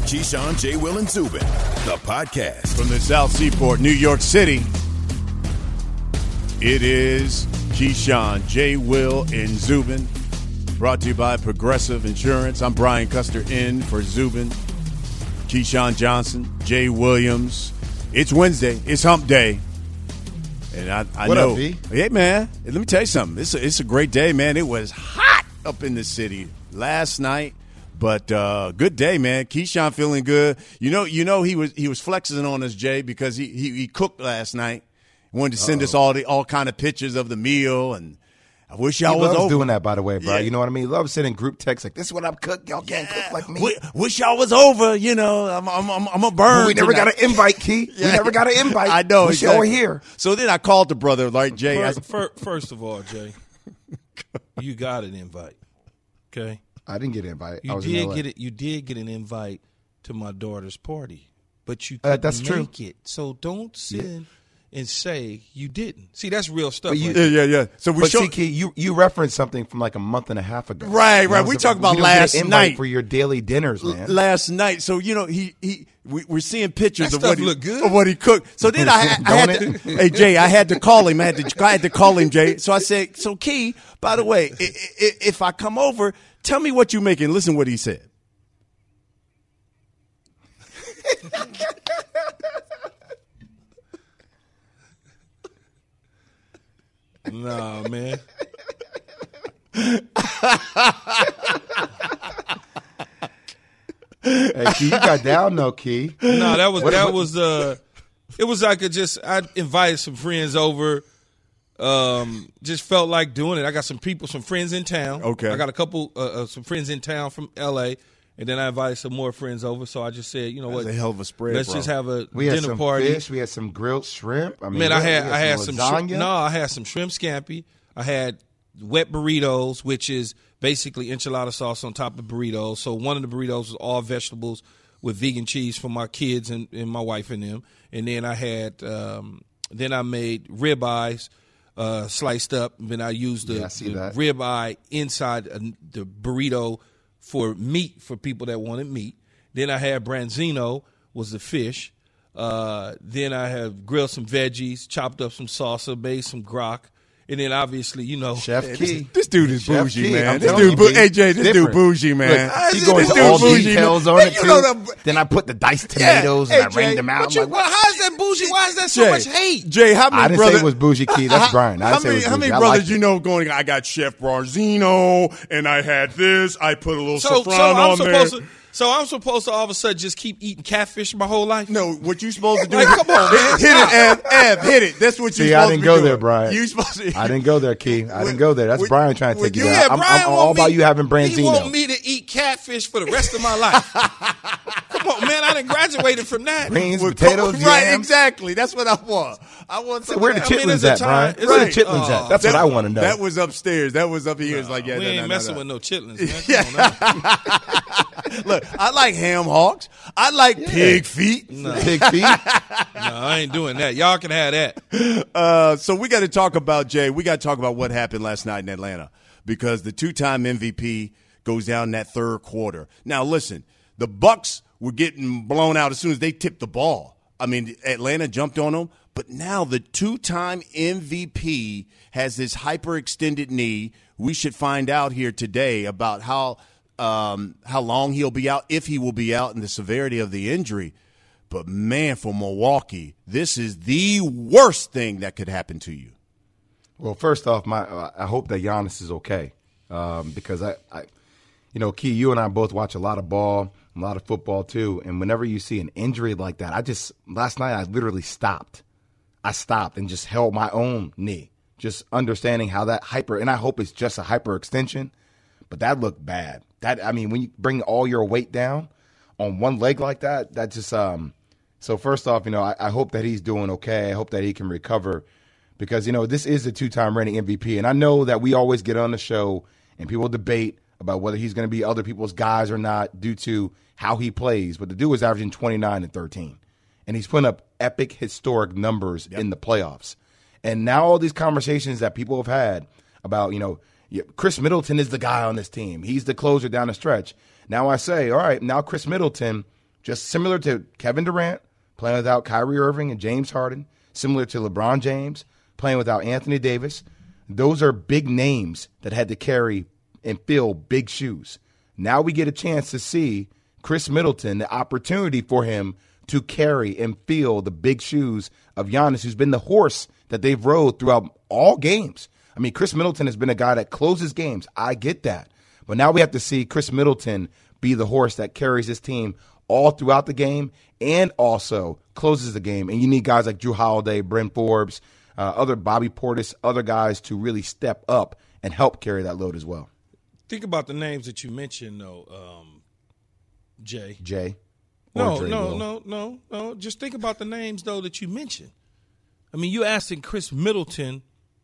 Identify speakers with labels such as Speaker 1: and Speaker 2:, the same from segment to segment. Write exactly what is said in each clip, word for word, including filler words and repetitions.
Speaker 1: Keyshawn, J. Will, and Zubin, the podcast.
Speaker 2: From the South Seaport, New York City, it is Keyshawn, J. Will, and Zubin, brought to you by Progressive Insurance. I'm Brian Custer in for Zubin, Keyshawn Johnson, Jay Williams. It's Wednesday. It's hump day. And I, I
Speaker 3: what
Speaker 2: know.
Speaker 3: Up, V?
Speaker 2: Hey, man, let me tell you something. It's a, it's a great day, man. It was hot up in the city last night. But uh, good day, man. Keyshawn feeling good. You know, you know he was he was flexing on us, Jay, because he he, he cooked last night. He wanted to send Uh-oh. us all the all kind of pictures of the meal, and I wish y'all
Speaker 3: he
Speaker 2: was
Speaker 3: loves
Speaker 2: over.
Speaker 3: doing that, by the way, bro.
Speaker 2: Yeah.
Speaker 3: You know what I mean? He loves sending group texts like, "This is what I'm cooking. Y'all can't yeah. cook like me."
Speaker 2: We, wish y'all was over. You know, I'm I'm I'm, I'm a burn.
Speaker 3: But we never
Speaker 2: tonight.
Speaker 3: got an invite, Key.
Speaker 2: yeah.
Speaker 3: We never got an invite.
Speaker 2: I know.
Speaker 3: Wish
Speaker 2: exactly.
Speaker 3: y'all were here.
Speaker 2: So then I called the brother, like Jay.
Speaker 4: First,
Speaker 2: I,
Speaker 4: first, first of all, Jay, you got an invite. Okay.
Speaker 3: I didn't get an invite.
Speaker 4: You
Speaker 3: I was
Speaker 4: did
Speaker 3: in L A.
Speaker 4: get it. You did get an invite to my daughter's party, but you
Speaker 3: Uh,
Speaker 4: couldn't
Speaker 3: that's true.
Speaker 4: make it. So don't sit yeah. and say you didn't. See, that's real stuff.
Speaker 3: You,
Speaker 4: right
Speaker 2: yeah, yeah, yeah. So we
Speaker 3: but
Speaker 2: show,
Speaker 3: see, Key, you you referenced something from like a month and a half ago.
Speaker 2: Right,
Speaker 3: you know
Speaker 2: right. We talked about
Speaker 3: we
Speaker 2: last
Speaker 3: get an invite
Speaker 2: night
Speaker 3: for your daily dinners, man.
Speaker 2: Last night, so you know he he we, we're seeing pictures
Speaker 4: that
Speaker 2: of
Speaker 4: stuff
Speaker 2: what he
Speaker 4: look good.
Speaker 2: of what he cooked. So then I, had- I had to, hey Jay, I had to call him. I had to I had to call him, Jay. So I said, so Key, by the way, i- i- if I come over, tell me what you making. Listen what he said.
Speaker 4: Nah, man.
Speaker 3: Hey, Key, you got down though, Key.
Speaker 4: No, that was
Speaker 3: What-
Speaker 4: that
Speaker 3: what-
Speaker 4: was uh it was like a just I invited some friends over. Um, just felt like doing it. I got some people, some friends in town.
Speaker 2: Okay.
Speaker 4: I got a couple, uh, uh, some friends in town from L A, and then I invited some more friends over. So I just said, you know
Speaker 2: That's
Speaker 4: what,
Speaker 2: a hell of a spread,
Speaker 4: let's
Speaker 2: bro.
Speaker 4: just have a
Speaker 3: We had
Speaker 4: dinner
Speaker 3: some
Speaker 4: party.
Speaker 3: fish. We had some grilled shrimp. I mean,
Speaker 4: Man,
Speaker 3: we
Speaker 4: I had
Speaker 3: we
Speaker 4: I had some
Speaker 3: lasagna.
Speaker 4: shrimp, no, I had some shrimp scampi. I had wet burritos, which is basically enchilada sauce on top of burritos. So one of the burritos was all vegetables with vegan cheese for my kids and, and my wife and them. And then I had um, then I made rib eyes. Uh, sliced up, and then I used the,
Speaker 3: Yeah, I see
Speaker 4: the
Speaker 3: that.
Speaker 4: rib eye inside uh, the burrito for meat for people that wanted meat. Then I had branzino, was the fish. Uh, then I have grilled some veggies, chopped up some salsa, made some guac. And then obviously, you know,
Speaker 3: Chef
Speaker 2: Hey,
Speaker 3: Key.
Speaker 2: this, this dude is
Speaker 3: Chef
Speaker 2: bougie,
Speaker 3: Key,
Speaker 2: man.
Speaker 3: I'm
Speaker 2: This
Speaker 3: telling
Speaker 2: dude,
Speaker 3: you,
Speaker 2: bou-
Speaker 3: Key.
Speaker 2: hey Jay, this
Speaker 3: Different.
Speaker 2: dude bougie, man.
Speaker 3: Look,
Speaker 2: This
Speaker 3: he goes
Speaker 2: dude
Speaker 3: into all
Speaker 2: bougie,
Speaker 3: details
Speaker 2: man.
Speaker 3: on
Speaker 2: Hey,
Speaker 3: it
Speaker 2: you
Speaker 3: too.
Speaker 2: know the-
Speaker 3: Then I put the diced
Speaker 2: Yeah.
Speaker 3: tomatoes
Speaker 2: Hey,
Speaker 3: and I
Speaker 2: Jay,
Speaker 3: rained them out.
Speaker 4: But you,
Speaker 3: I'm like,
Speaker 4: well, how is that bougie? Why is that so
Speaker 2: Jay,
Speaker 4: much hate?
Speaker 2: Jay, how many
Speaker 3: I didn't
Speaker 2: brothers?
Speaker 3: say it was bougie, Key. That's
Speaker 2: how,
Speaker 3: Brian. I
Speaker 2: how
Speaker 3: didn't say it
Speaker 2: many,
Speaker 3: was
Speaker 2: how many
Speaker 3: bougie. I
Speaker 2: brothers
Speaker 3: liked
Speaker 2: you
Speaker 3: it.
Speaker 2: know going? I got Chef Barzino, and I had this. I put a little
Speaker 4: So,
Speaker 2: saffron
Speaker 4: so I'm
Speaker 2: on
Speaker 4: supposed
Speaker 2: there.
Speaker 4: to, so I'm supposed to all of a sudden just keep eating catfish my whole life?
Speaker 2: No, what you supposed to do?
Speaker 4: Like, come on, man.
Speaker 2: Hit it, Ev. Ev, hit it. That's what you
Speaker 3: See,
Speaker 2: supposed
Speaker 3: I
Speaker 2: to
Speaker 3: didn't
Speaker 2: be
Speaker 3: go
Speaker 2: doing.
Speaker 3: there, Brian.
Speaker 2: You supposed to.
Speaker 3: I didn't go there, Key. I didn't go there. That's
Speaker 2: Would-
Speaker 3: Brian trying to
Speaker 2: would
Speaker 3: take you
Speaker 2: you-
Speaker 3: there.
Speaker 4: Yeah,
Speaker 3: I'm,
Speaker 4: Brian
Speaker 3: I'm
Speaker 4: want
Speaker 3: all
Speaker 4: me,
Speaker 3: about you having
Speaker 4: He want
Speaker 3: branzino.
Speaker 4: me to eat catfish for the rest of my life. Come on, man. I done graduated from that.
Speaker 3: Greens,
Speaker 2: With
Speaker 3: potatoes,
Speaker 2: co- right,
Speaker 3: yams.
Speaker 2: exactly. That's what I want. I want.
Speaker 3: So
Speaker 2: some
Speaker 3: where
Speaker 2: of
Speaker 3: the
Speaker 2: that.
Speaker 4: I mean,
Speaker 3: chitlins
Speaker 4: it's a
Speaker 3: at,
Speaker 4: time-
Speaker 3: Brian?
Speaker 4: it's
Speaker 3: Where the
Speaker 4: like,
Speaker 3: chitlins
Speaker 4: oh,
Speaker 3: at? That's
Speaker 2: That-
Speaker 3: what I want to know.
Speaker 2: That was upstairs. That was up here. It's like, yeah,
Speaker 4: we
Speaker 2: no,
Speaker 4: ain't
Speaker 2: no,
Speaker 4: messing
Speaker 2: no,
Speaker 4: with
Speaker 2: no.
Speaker 4: no chitlins, man. Come on now.
Speaker 2: Look, I like ham hocks. I like pig feet.
Speaker 4: No,
Speaker 3: Pig feet.
Speaker 4: no, I ain't doing that. Y'all can have that.
Speaker 2: Uh, so we got to talk about, Jay, we got to talk about what happened last night in Atlanta because the two-time M V P goes down in that third quarter. Now, listen, the Bucks were getting blown out as soon as they tipped the ball. I mean, Atlanta jumped on them. But now the two-time M V P has this hyperextended knee. We should find out here today about how um, how long he'll be out, if he will be out, and the severity of the injury. But, man, for Milwaukee, this is the worst thing that could happen to you.
Speaker 3: Well, first off, my uh, I hope that Giannis is okay um, because I, I, you know, Key, you and I both watch a lot of ball, a lot of football too, and whenever you see an injury like that, I just last night I literally stopped. I stopped and just held my own knee, just understanding how that hyper, and I hope it's just a hyperextension, but that looked bad. That I mean, when you bring all your weight down on one leg like that, that just um. So first off, you know, I, I hope that he's doing okay. I hope that he can recover. Because, you know, this is a two-time reigning M V P. And I know that we always get on the show and people debate about whether he's going to be other people's guys or not due to how he plays. But the dude was averaging twenty-nine and thirteen. And he's putting up epic, historic numbers yep. in the playoffs. And now all these conversations that people have had about, you know, Chris Middleton is the guy on this team. He's the closer down the stretch. Now I say, all right, now Chris Middleton just similar to Kevin Durant playing without Kyrie Irving and James Harden, similar to LeBron James playing without Anthony Davis. Those are big names that had to carry and fill big shoes. Now we get a chance to see Chris Middleton, the opportunity for him to carry and fill the big shoes of Giannis, who's been the horse that they've rode throughout all games. I mean, Chris Middleton has been a guy that closes games. I get that. But now we have to see Chris Middleton be the horse that carries his team all throughout the game and also closes the game. And you need guys like Jrue Holiday, Bryn Forbes, uh, other Bobby Portis, other guys to really step up and help carry that load as well.
Speaker 4: Think about the names that you mentioned, though, um, Jay.
Speaker 3: Jay.
Speaker 4: No, no, no, no, no. Just think about the names, though, that you mentioned. I mean, you're asking Chris Middleton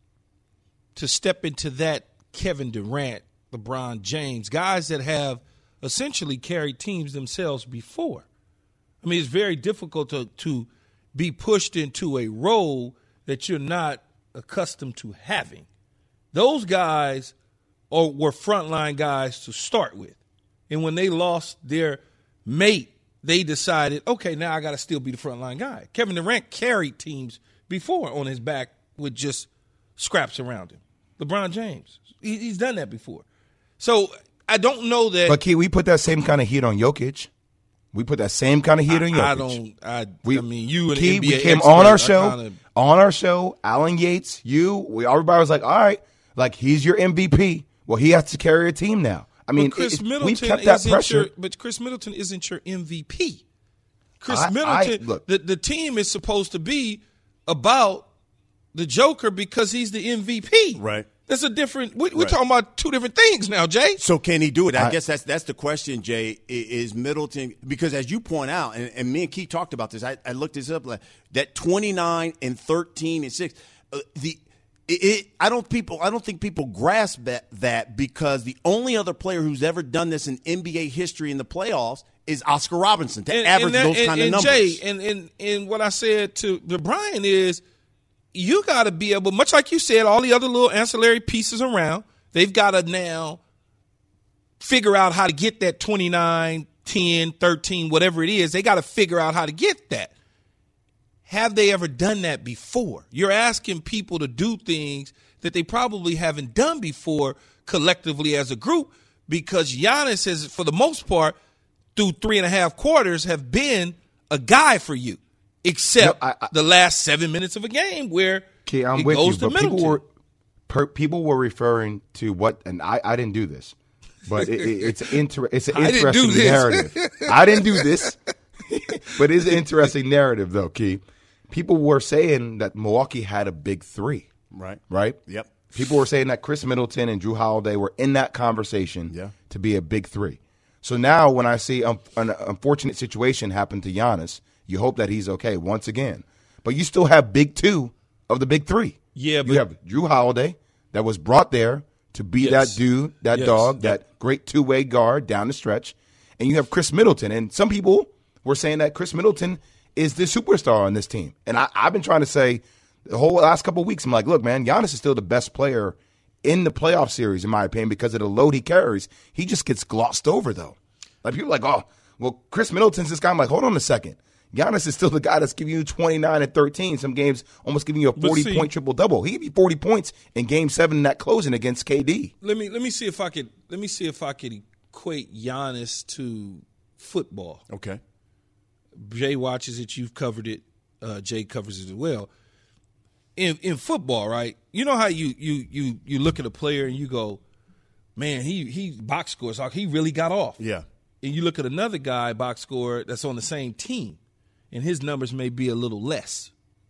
Speaker 4: to step into that Kevin Durant, LeBron James, guys that have essentially carried teams themselves before. I mean, it's very difficult to, to be pushed into a role that you're not accustomed to having. Those guys are, were frontline guys to start with. And when they lost their mate, they decided, okay, now I got to still be the frontline guy. Kevin Durant carried teams before on his back with just scraps around him. LeBron James, he, he's done that before. So I don't know that.
Speaker 3: But, Key, we put that same kind of heat on Jokic. We put that same kind of heat
Speaker 4: I,
Speaker 3: on Jokic.
Speaker 4: I don't. I,
Speaker 3: we,
Speaker 4: I mean, you and
Speaker 3: Key,
Speaker 4: N B A
Speaker 3: we came
Speaker 4: expert,
Speaker 3: on our show.
Speaker 4: kinda,
Speaker 3: on our show, Alan Yates, you, we, everybody was like, all right, like he's your M V P. Well, he has to carry a team now. I mean,
Speaker 4: but Chris
Speaker 3: it,
Speaker 4: Middleton
Speaker 3: we've kept that
Speaker 4: isn't
Speaker 3: pressure.
Speaker 4: Your, but Chris Middleton isn't your M V P. Chris
Speaker 3: I,
Speaker 4: Middleton,
Speaker 3: I, look,
Speaker 4: the, the team is supposed to be about the Joker because he's the M V P.
Speaker 2: Right.
Speaker 4: That's a different. We, we're
Speaker 2: Right.
Speaker 4: talking about two different things now, Jay.
Speaker 2: So can he do it? I,
Speaker 3: I-
Speaker 2: guess that's that's the question, Jay. i- Is Middleton, because as you point out, and, and me and Keith talked about this. I, I looked this up. Like, that twenty-nine and thirteen and six. Uh, the it, it, I don't people. I don't think people grasp that that because the only other player who's ever done this in N B A history in the playoffs is Oscar Robertson to
Speaker 4: And-
Speaker 2: average
Speaker 4: and that-
Speaker 2: those
Speaker 4: and-
Speaker 2: kind of
Speaker 4: and
Speaker 2: numbers.
Speaker 4: Jay, and, and and what I said to, to Brian is, you got to be able, much like you said, all the other little ancillary pieces around, they've got to now figure out how to get that twenty-nine, ten, thirteen, whatever it is. They got to figure out how to get that. Have they ever done that before? You're asking people to do things that they probably haven't done before collectively as a group, because Giannis has, for the most part, through three and a half quarters, have been a guy for you, except
Speaker 3: No, I- I-
Speaker 4: the last seven minutes of a game where
Speaker 3: Okay, I'm
Speaker 4: it
Speaker 3: with
Speaker 4: goes
Speaker 3: you,
Speaker 4: to
Speaker 3: but people
Speaker 4: Middleton.
Speaker 3: were per, people were referring to what, and I, I didn't do this, but it, it, it's inter, it's an
Speaker 4: I didn't do
Speaker 3: interesting
Speaker 4: this.
Speaker 3: narrative. I didn't do this, but it's an interesting narrative though, Key. People were saying that Milwaukee had a big three,
Speaker 2: Right.
Speaker 3: right?
Speaker 2: Yep.
Speaker 3: People were saying that Chris Middleton and Jrue Holiday were in that conversation
Speaker 2: Yeah.
Speaker 3: to be a big three. So now when I see um, an unfortunate situation happen to Giannis, you hope that he's okay once again. But you still have big two of the big three.
Speaker 4: Yeah, but-
Speaker 3: you have Jrue Holiday that was brought there to be
Speaker 4: Yes.
Speaker 3: that dude, that
Speaker 4: Yes.
Speaker 3: dog, that great two-way guard down the stretch. And you have Chris Middleton. And some people were saying that Chris Middleton is the superstar on this team. And I, I've been trying to say the whole last couple of weeks, I'm like, look, man, Giannis is still the best player in the playoff series, in my opinion, because of the load he carries. He just gets glossed over, though. Like, people are like, oh, well, Chris Middleton's this guy. I'm like, hold on a second. Giannis is still the guy that's giving you twenty-nine and thirteen, some games almost giving you a
Speaker 4: But see-
Speaker 3: forty-point triple-double. He gave you forty points in Game seven in that closing against K D.
Speaker 4: Let me let me see if I could let me see if I could equate Giannis to football.
Speaker 2: Okay.
Speaker 4: Jay watches it. You've covered it. Uh, Jay covers it as well. In in football, right? You know how you you you you look at a player and you go, man, he he box scores. He really got off.
Speaker 2: Yeah.
Speaker 4: And you look at another guy box score that's on the same team, and his numbers may be a little less.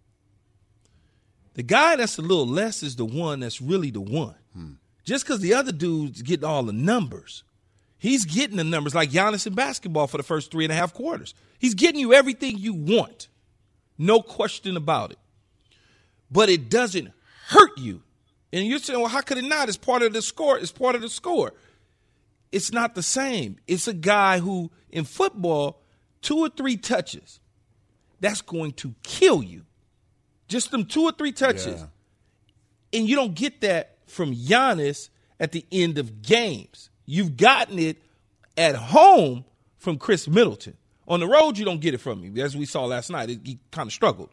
Speaker 4: The guy that's a little less is the one that's really the one. Hmm. Just because the other dude's getting all the numbers, he's getting the numbers like Giannis in basketball for the first three and a half quarters. He's getting you everything you want. No question about it. But it doesn't hurt you. And you're saying, well, how could it not? It's part of the score. It's part of the score. It's not the same. It's a guy who, in football, two or three touches, that's going to kill you. Just them two or three touches.
Speaker 2: Yeah.
Speaker 4: And you don't get that from Giannis at the end of games. You've gotten it at home from Chris Middleton. On the road, you don't get it from him. As we saw last night, it, he kind of struggled.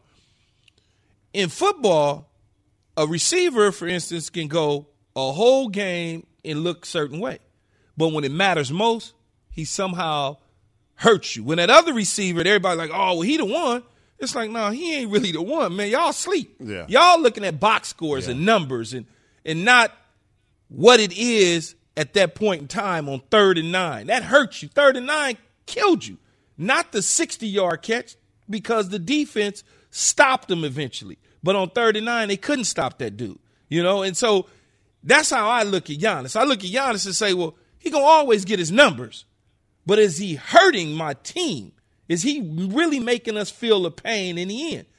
Speaker 4: In football, a receiver, for instance, can go a whole game and look a certain way. But when it matters most, he somehow hurts you. When that other receiver, everybody's like, oh, well, he the one. It's like, no, he ain't really the one, man. Y'all sleep.
Speaker 2: Yeah.
Speaker 4: Y'all looking at box scores yeah. and numbers and and not what it is at that point in time on third and nine. That hurts you. Third and nine killed you. Not the sixty-yard catch because the defense stopped them eventually. But on third and nine, they couldn't stop that dude. You know, and so that's how I look at Giannis. I look at Giannis and say, well, he going to always get his numbers. But is he hurting my team? Is he really making us feel the pain in the end?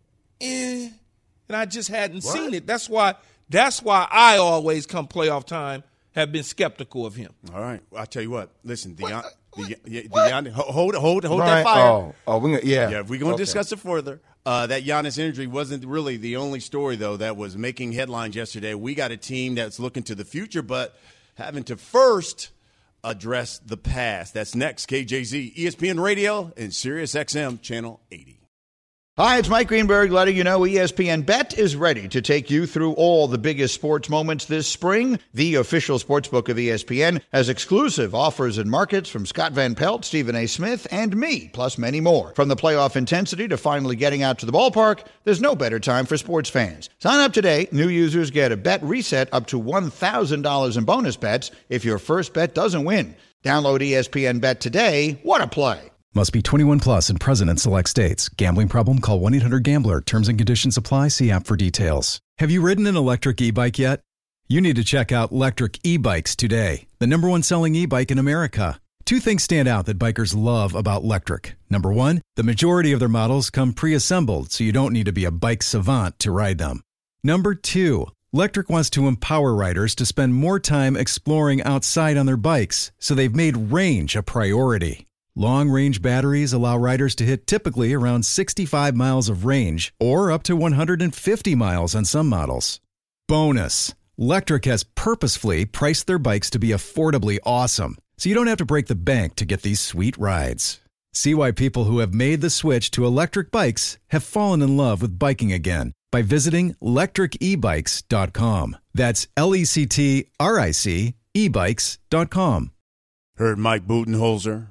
Speaker 4: Eh, and I just hadn't what? seen it. That's why that's why I always, come playoff time, have been skeptical of him.
Speaker 2: All right. I'll tell you what. Listen, Deion, the, the, Deion, hold hold hold
Speaker 3: right.
Speaker 2: that fire.
Speaker 3: Oh, oh we gonna, yeah.
Speaker 2: Yeah, we're going to
Speaker 3: okay.
Speaker 2: discuss it further. Uh, that Giannis injury wasn't really the only story, though, that was making headlines yesterday. We got a team that's looking to the future, but having to first address the past. That's next. K J Z, E S P N Radio, and Sirius X M Channel eighty.
Speaker 5: Hi, it's Mike Greenberg letting you know E S P N Bet is ready to take you through all the biggest sports moments this spring. The official sportsbook of E S P N has exclusive offers and markets from Scott Van Pelt, Stephen A. Smith, and me, plus many more. From the playoff intensity to finally getting out to the ballpark, there's no better time for sports fans. Sign up today. New users get a bet reset up to one thousand dollars in bonus bets if your first bet doesn't win. Download E S P N Bet today. What a play.
Speaker 6: Must be twenty-one plus and present in select states. Gambling problem? Call one eight hundred gambler. Terms and conditions apply. See app for details. Have you ridden an electric e-bike yet? You need to check out Electric E-Bikes today, the number one selling e-bike in America. Two things stand out that bikers love about Electric. Number one, the majority of their models come pre-assembled, so you don't need to be a bike savant to ride them. Number two, Electric wants to empower riders to spend more time exploring outside on their bikes, so they've made range a priority. Long-range batteries allow riders to hit typically around sixty-five miles of range or up to one hundred fifty miles on some models. Bonus, Electric has purposefully priced their bikes to be affordably awesome, so you don't have to break the bank to get these sweet rides. See why people who have made the switch to electric bikes have fallen in love with biking again by visiting electric e bikes dot com. That's L E C T R I C e bikes dot com.
Speaker 2: Heard Mike Budenholzer,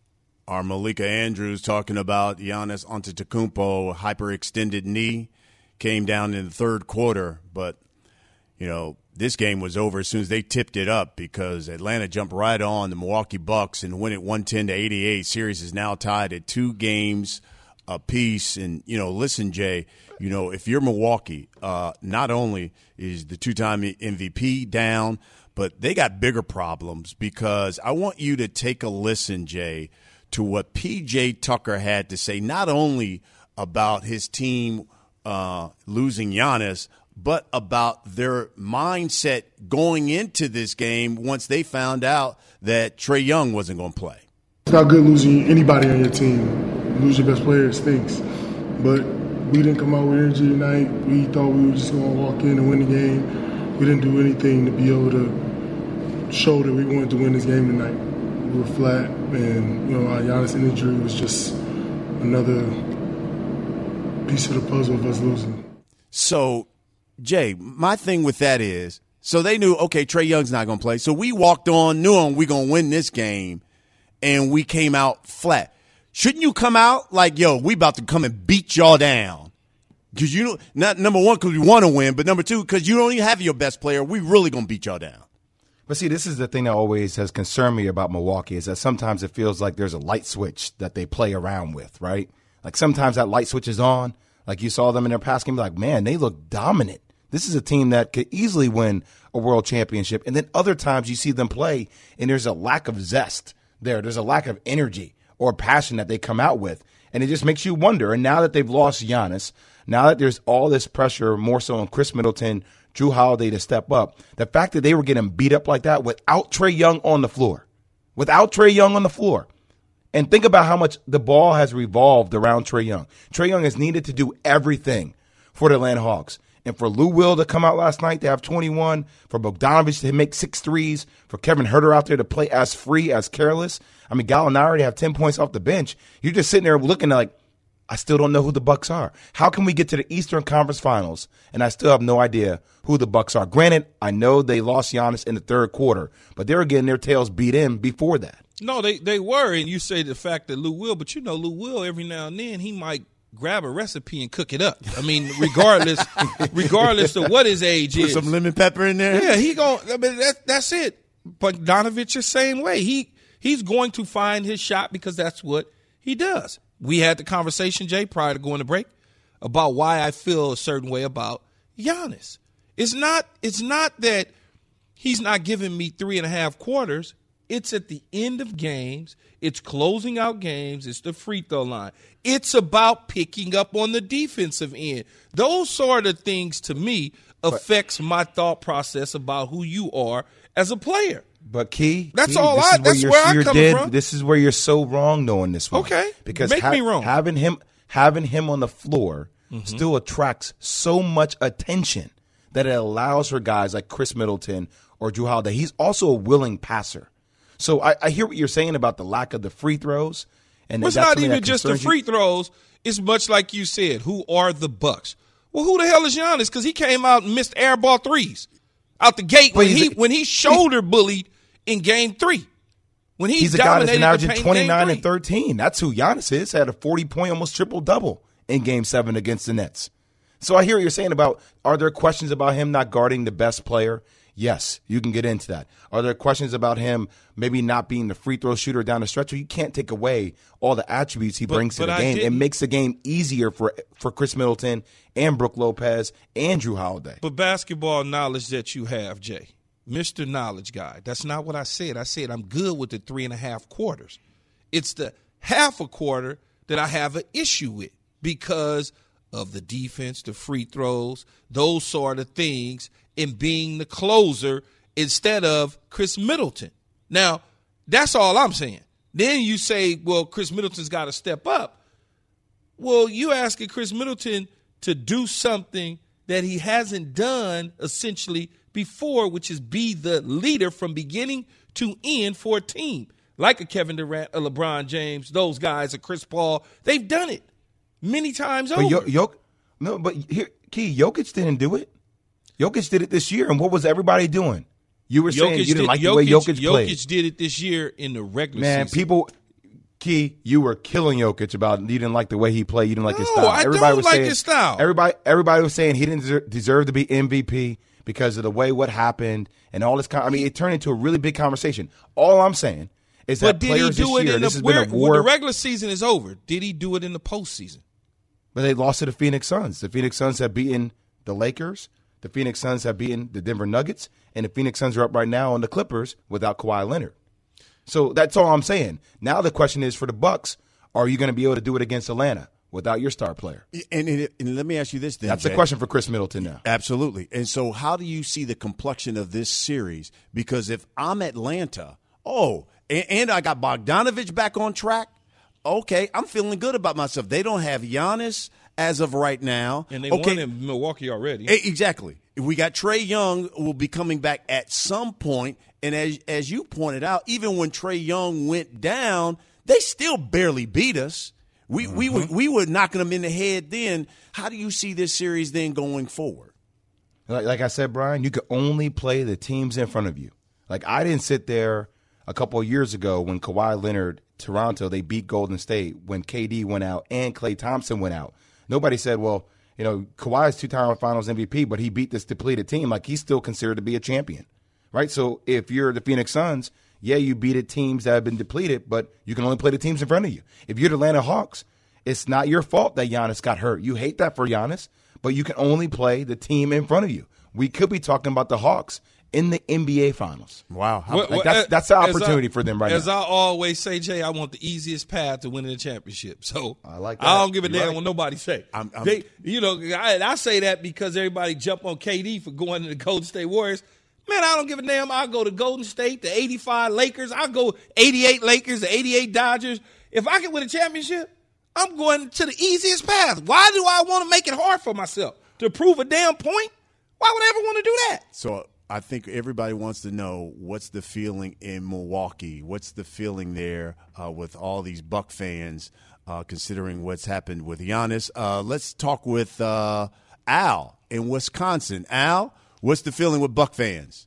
Speaker 2: our Malika Andrews, talking about Giannis Antetokounmpo hyperextended knee. Came down in the third quarter, but, you know, this game was over as soon as they tipped it up because Atlanta jumped right on the Milwaukee Bucks and win it one ten to eighty-eight. Series is now tied at two games apiece. And, you know, listen, Jay, you know, if you're Milwaukee, uh, not only is the two-time M V P down, but they got bigger problems because I want you to take a listen, Jay, to what P J Tucker had to say, not only about his team uh, losing Giannis, but about their mindset going into this game once they found out that Trae Young wasn't going to play.
Speaker 7: It's not good losing anybody on your team. Lose your best player, it stinks. But we didn't come out with energy tonight. We thought we were just going to walk in and win the game. We didn't do anything to be able to show that we wanted to win this game tonight. We were flat, and you know, our Giannis injury was just another piece of the puzzle of us losing.
Speaker 2: So, Jay, my thing with that is, so they knew, okay, Trae Young's not going to play. So we walked on, knew we're going to win this game, and we came out flat. Shouldn't you come out like, yo, we about to come and beat y'all down? Because you know, not number one, because we want to win, but number two, because you don't even have your best player. We really going to beat y'all down.
Speaker 3: But see, this is the thing that always has concerned me about Milwaukee is that sometimes it feels like there's a light switch that they play around with, right? Like sometimes that light switch is on. Like you saw them in their past game, like, man, they look dominant. This is a team that could easily win a world championship. And then other times you see them play and there's a lack of zest there. There's a lack of energy or passion that they come out with. And it just makes you wonder. And now that they've lost Giannis, now that there's all this pressure more so on Chris Middleton, Drew Holiday to step up, the fact that they were getting beat up like that without Trae Young on the floor, without Trae Young on the floor. And think about how much the ball has revolved around Trae Young. Trae Young has needed to do everything for the Atlanta Hawks. And for Lou Will to come out last night to have twenty-one, for Bogdanovich to make six threes, for Kevin Huerter out there to play as free, as careless. I mean, Gallinari to have ten points off the bench. You're just sitting there looking like, I still don't know who the Bucks are. How can we get to the Eastern Conference Finals and I still have no idea who the Bucks are? Granted, I know they lost Giannis in the third quarter, but they were getting their tails beat in before that.
Speaker 4: No, they, they were, and you say the fact that Lou Will, but you know Lou Will, every now and then, he might grab a recipe and cook it up. I mean, regardless regardless of what his age
Speaker 2: Put
Speaker 4: is.
Speaker 2: some lemon pepper in there?
Speaker 4: Yeah, he going I mean, that, that's it. But Donovich the same way. He He's going to find his shot because that's what he does. We had the conversation, Jay, prior to going to break, about why I feel a certain way about Giannis. It's not, it's not that he's not giving me three and a half quarters. It's at the end of games. It's closing out games. It's the free throw line. It's about picking up on the defensive end. Those sort of things, to me, affects my thought process about who you are as a player.
Speaker 3: But Key,
Speaker 4: that's
Speaker 3: Key,
Speaker 4: all
Speaker 3: this
Speaker 4: I.
Speaker 3: is where
Speaker 4: That's
Speaker 3: you're,
Speaker 4: where I'm
Speaker 3: you're
Speaker 4: coming
Speaker 3: dead.
Speaker 4: from.
Speaker 3: This is where you're so wrong knowing this one.
Speaker 4: Okay,
Speaker 3: because
Speaker 4: make
Speaker 3: ha-
Speaker 4: me wrong.
Speaker 3: Having him, having him on the floor
Speaker 4: Mm-hmm.
Speaker 3: still attracts so much attention that it allows for guys like Chris Middleton or Jrue Holiday. He's also a willing passer. So I, I hear what you're saying about the lack of the free throws, and
Speaker 4: Well, it's
Speaker 3: that's
Speaker 4: not
Speaker 3: something
Speaker 4: even
Speaker 3: that
Speaker 4: just the
Speaker 3: concerns you.
Speaker 4: free throws. It's much like you said. Who are the Bucks? Well, who the hell is Giannis? Because he came out and missed air ball threes out the gate when
Speaker 3: But he's
Speaker 4: he
Speaker 3: a-
Speaker 4: when he shoulder bullied in game three. When he
Speaker 3: He's a guy that's been
Speaker 4: dominated the
Speaker 3: averaging
Speaker 4: paint
Speaker 3: twenty-nine
Speaker 4: game
Speaker 3: and thirteen. That's who Giannis is. Had a forty-point, almost triple-double in Game seven against the Nets. So I hear what you're saying about, are there questions about him not guarding the best player? Yes, you can get into that. Are there questions about him maybe not being the free throw shooter down the stretch? Well, you can't take away all the attributes he
Speaker 4: But-
Speaker 3: brings to
Speaker 4: but
Speaker 3: the
Speaker 4: I
Speaker 3: game. It
Speaker 4: didn't-
Speaker 3: makes the game easier for for Chris Middleton and Brook Lopez and Jrue Holiday.
Speaker 4: But basketball knowledge that you have, Jay, Mister Knowledge Guy, that's not what I said. I said I'm good with the three and a half quarters. It's the half a quarter that I have an issue with because of the defense, the free throws, those sort of things, and being the closer instead of Chris Middleton. Now, that's all I'm saying. Then you say, well, Chris Middleton's got to step up. Well, you asking Chris Middleton to do something that he hasn't done essentially before, which is be the leader from beginning to end for a team. Like a Kevin Durant, a LeBron James, those guys, a Chris Paul, they've done it many times
Speaker 3: But
Speaker 4: over.
Speaker 3: Yo- Jok- no, but here, Key, Jokic didn't do it. Jokic did it this year, and what was everybody doing? You were saying you didn't
Speaker 4: did,
Speaker 3: like
Speaker 4: Jokic,
Speaker 3: the way Jokic,
Speaker 4: Jokic
Speaker 3: played.
Speaker 4: did it this year in the regular
Speaker 3: Man,
Speaker 4: season.
Speaker 3: people, Key, you were killing Jokic about you didn't like the way he played. You didn't like his
Speaker 4: No,
Speaker 3: style.
Speaker 4: I
Speaker 3: everybody
Speaker 4: don't
Speaker 3: was
Speaker 4: like
Speaker 3: saying,
Speaker 4: his style.
Speaker 3: Everybody, everybody was saying he didn't deserve, deserve to be M V P because of the way what happened and all this. Con- I mean, it turned into a really big conversation. All I'm saying is
Speaker 4: but
Speaker 3: that
Speaker 4: did he
Speaker 3: players
Speaker 4: do
Speaker 3: this
Speaker 4: it
Speaker 3: year,
Speaker 4: in
Speaker 3: this
Speaker 4: the,
Speaker 3: has
Speaker 4: where,
Speaker 3: been a
Speaker 4: when
Speaker 3: war.
Speaker 4: the regular season is over? Did he do it in the postseason?
Speaker 3: But they lost to the Phoenix Suns. The Phoenix Suns have beaten the Lakers. The Phoenix Suns have beaten the Denver Nuggets. And the Phoenix Suns are up right now on the Clippers without Kawhi Leonard. So that's all I'm saying. Now the question is for the Bucks, are you going to be able to do it against Atlanta without your star player?
Speaker 2: And, and, and let me ask you this then,
Speaker 3: That's
Speaker 2: Jay.
Speaker 3: the question for Chris Middleton now.
Speaker 2: Absolutely. And so how do you see the complexion of this series? Because if I'm Atlanta, oh, and, and I got Bogdanovich back on track, okay, I'm feeling good about myself. They don't have Giannis as of right now.
Speaker 4: And they
Speaker 2: okay.
Speaker 4: won in Milwaukee already.
Speaker 2: E- Exactly. We got Trae Young will be coming back at some point, and as as you pointed out, even when Trae Young went down, they still barely beat us. We mm-hmm. we were, we were knocking them in the head then. How do you see this series then going forward?
Speaker 3: Like, like I said, Brian, you could only play the teams in front of you. Like I didn't sit there a couple of years ago when Kawhi Leonard, Toronto, they beat Golden State when K D went out and Klay Thompson went out. Nobody said, well, you know, Kawhi's two-time Finals M V P, but he beat this depleted team. Like, he's still considered to be a champion, right? So if you're the Phoenix Suns, yeah, you beat teams that have been depleted, but you can only play the teams in front of you. If you're the Atlanta Hawks, it's not your fault that Giannis got hurt. You hate that for Giannis, but you can only play the team in front of you. We could be talking about the Hawks in the N B A Finals.
Speaker 2: Wow.
Speaker 3: How, like that's, that's the opportunity
Speaker 4: I,
Speaker 3: for them right
Speaker 4: as
Speaker 3: now.
Speaker 4: As I always say, Jay, I want the easiest path to winning the championship. So
Speaker 3: I like that.
Speaker 4: I don't give a
Speaker 3: You're
Speaker 4: damn
Speaker 3: right.
Speaker 4: what nobody say.
Speaker 2: I'm- I'm-
Speaker 4: they, you know, I, I say that because everybody jump on K D for going to the Golden State Warriors. Man, I don't give a damn. I'll go to Golden State, the eighty-five Lakers. I'll go eighty-eight Lakers, the eighty-eight Dodgers. If I can win a championship, I'm going to the easiest path. Why do I want to make it hard for myself? to prove a damn point. Why would I ever want to do that?
Speaker 2: So I think everybody wants to know what's the feeling in Milwaukee. What's the feeling there uh, with all these Buck fans, uh, considering what's happened with Giannis? Uh, let's talk with uh, Al in Wisconsin. Al, what's the feeling with Buck fans?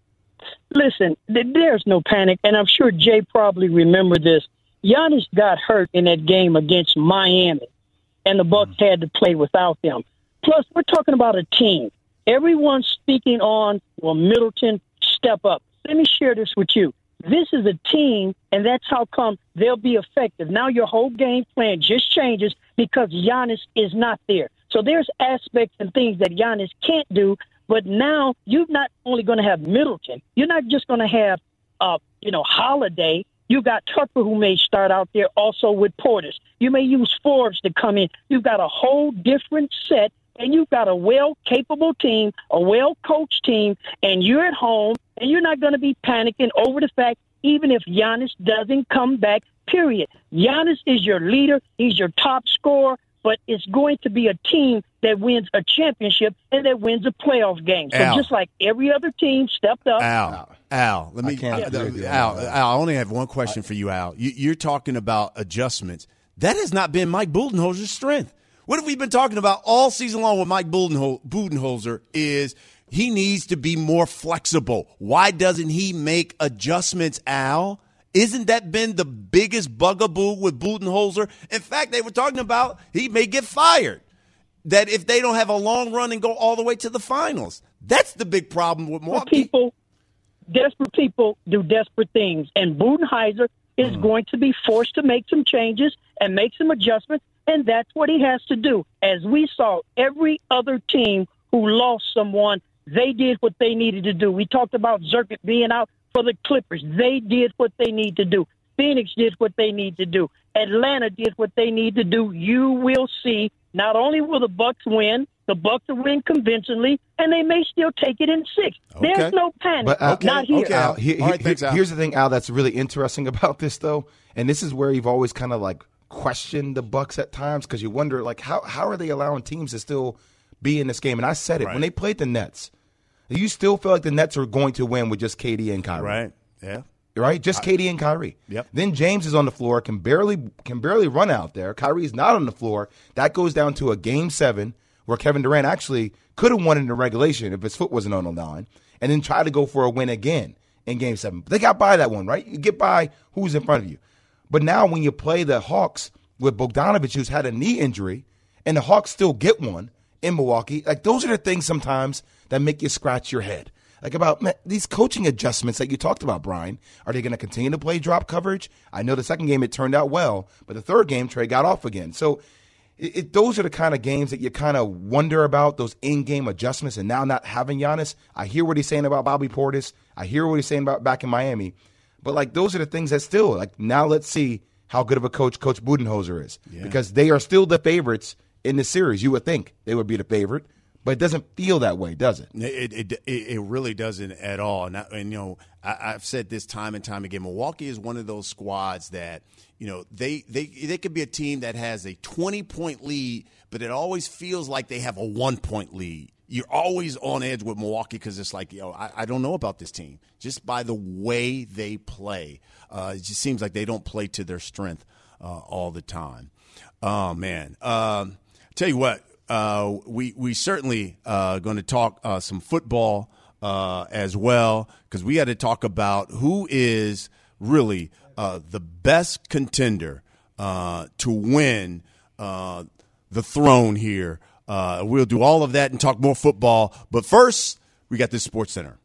Speaker 8: Listen, there's no panic, and I'm sure Jay probably remember this. Giannis got hurt in that game against Miami, and the Bucks mm-hmm. had to play without him. Plus, we're talking about a team. Everyone's speaking on, well, Middleton, step up. Let me share this with you. This is a team, and that's how come they'll be effective. Now your whole game plan just changes because Giannis is not there. So there's aspects and things that Giannis can't do, but now you're not only going to have Middleton. You're not just going to have, uh, you know, Holiday. You got Tucker, who may start out there also with Portis. You may use Forbes to come in. You've got a whole different set, and you've got a well-capable team, a well-coached team, and you're at home, and you're not going to be panicking over the fact even if Giannis doesn't come back, period. Giannis is your leader. He's your top scorer, but it's going to be a team that wins a championship and that wins a playoff game. So
Speaker 2: Al.
Speaker 8: just like every other team stepped up.
Speaker 2: Al, Al, let me.
Speaker 3: I can't
Speaker 2: uh,
Speaker 3: agree with
Speaker 2: Al,
Speaker 3: you.
Speaker 2: Al, I only have one question for you, Al. You, you're talking about adjustments. That has not been Mike Budenholzer's strength. What have we been talking about all season long with Mike Budenhol- Budenholzer is he needs to be more flexible. Why doesn't he make adjustments, Al? Isn't that been the biggest bugaboo with Budenholzer? In fact, they were talking about he may get fired. That if they don't have a long run and go all the way to the finals. That's the big problem with Milwaukee.
Speaker 8: People, desperate people do desperate things, and Budenholzer is mm. going to be forced to make some changes and make some adjustments, and that's what he has to do. As we saw, every other team who lost someone, they did what they needed to do. We talked about Zerkit being out for the Clippers. They did what they need to do. Phoenix did what they need to do. Atlanta did what they need to do. You will see not only will the Bucks win, the Bucks will win convincingly, and they may still take it in six.
Speaker 2: Okay.
Speaker 8: There's no panic.
Speaker 3: But, Al,
Speaker 8: not here.
Speaker 3: Okay, Al, he, he,
Speaker 2: All right, thanks, Al.
Speaker 3: Here's the thing, Al, that's really interesting about this, though, and this is where you've always kind of like questioned the Bucks at times because you wonder, like, how how are they allowing teams to still be in this game? And I said it
Speaker 2: Right.
Speaker 3: when they played the Nets. You still feel like the Nets are going to win with just K D and Kyrie,
Speaker 2: Right, yeah.
Speaker 3: Right, just K D and Kyrie.
Speaker 2: Yep.
Speaker 3: Then James is on the floor, can barely can barely run out there. Kyrie's not on the floor. That goes down to a game seven where Kevin Durant actually could have won in the regulation if his foot wasn't on the line, and then try to go for a win again in game seven. But they got by that one, right? You get by who's in front of you. But now when you play the Hawks with Bogdanovich, who's had a knee injury, and the Hawks still get one in Milwaukee, like those are the things sometimes that make you scratch your head. Like about man, these coaching adjustments that you talked about, Brian. Are they going to continue to play drop coverage? I know the second game it turned out well, but the third game Trey got off again. So it, it, those are the kind of games that you kind of wonder about, those in-game adjustments, and now not having Giannis. I hear what he's saying about Bobby Portis. I hear what he's saying about back in Miami. But, like, those are the things that still, like, now let's see how good of a coach Coach Budenholzer is.
Speaker 2: Yeah.
Speaker 3: Because they are still the favorites in the series. You would think they would be the favorite. But it doesn't feel that way, does it?
Speaker 2: It it, it, it really doesn't at all. And, I, and you know, I, I've said this time and time again. Milwaukee is one of those squads that, you know, they they they could be a team that has a twenty-point lead, but it always feels like they have a one-point lead. You're always on edge with Milwaukee because it's like, yo, I, I don't know about this team. Just by the way they play, uh, it just seems like they don't play to their strength uh, all the time. Oh, man. Um, tell you what. Uh, we we certainly uh, going to talk uh, some football uh, as well because we got to talk about who is really uh, the best contender uh, to win uh, the throne here. Uh, we'll do all of that and talk more football. But first, we got this Sports Center.